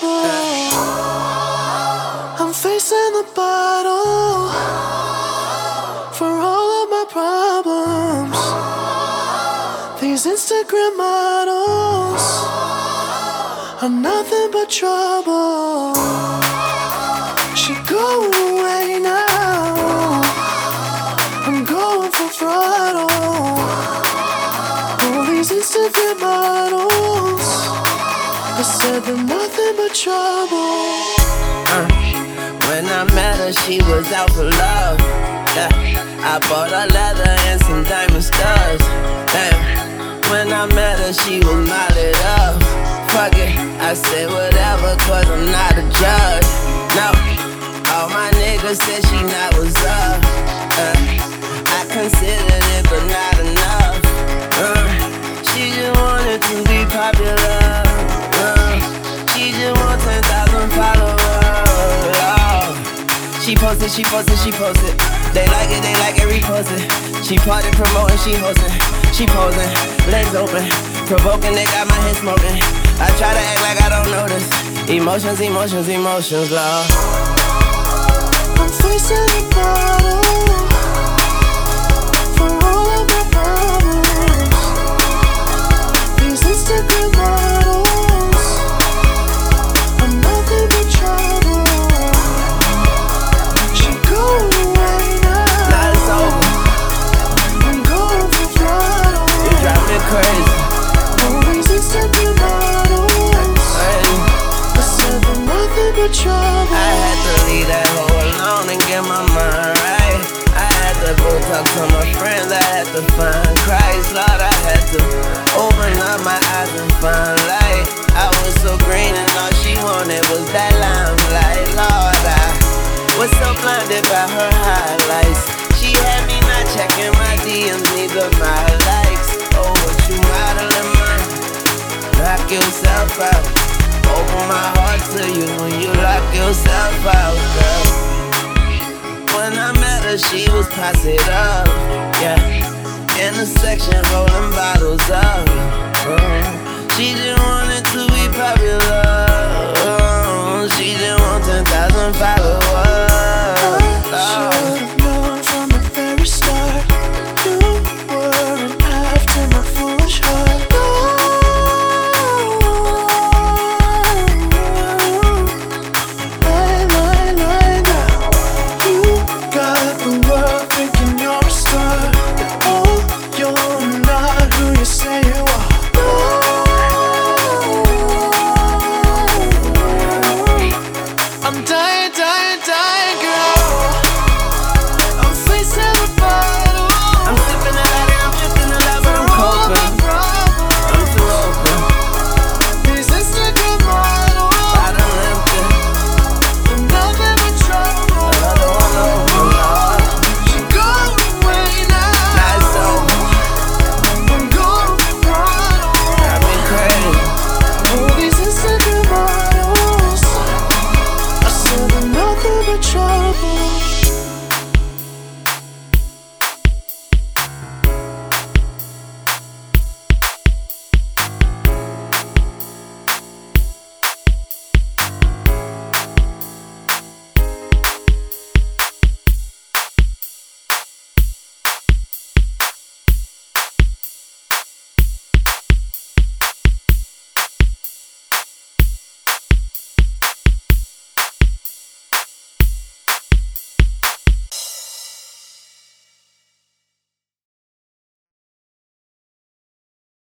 I'm facing the bottle for all of my problems. These Instagram models are nothing but trouble. She going away now. I'm going for throttle. All these Instagram models, I said they're nothing but trouble. When I met her, she was out for love. Yeah, I bought her leather and some diamond studs. Damn. When I met her, she was modded up. Fuck it, I said whatever, cause I'm not a judge. No, all my niggas said she not what's up. I considered it, but not enough. She just wanted to be popular. She just want 10,000 followers. She posted, she posted, she posted. They like it, repost it. She party promoting, she hosting. She posing, legs open, provoking, they got my head smoking. I try to act like I don't notice. Emotions, emotions, emotions, love. I'm facing the bottle for all of my problems. These Instagram models are nothing but trouble. She going away now. Now it's over. I'm going for throttle. You drive me crazy. All these Instagram models, I said they're nothing but trouble. I had to leave that hoe alone and get my mind right. I had to go talk to my friends, I had to find Christ. Lord, I had to open up my eyes and find light. I was so green and all she wanted was that limelight. Lord, I was so blinded by her highlights. She had me not checking my DMs, neither my likes. Oh, what you modeling, man? Knock yourself out. Open my heart to you when you lock yourself out, girl. When I met her, she was posted up, yeah. In the section, holding bottles up. She just wanted to be popular.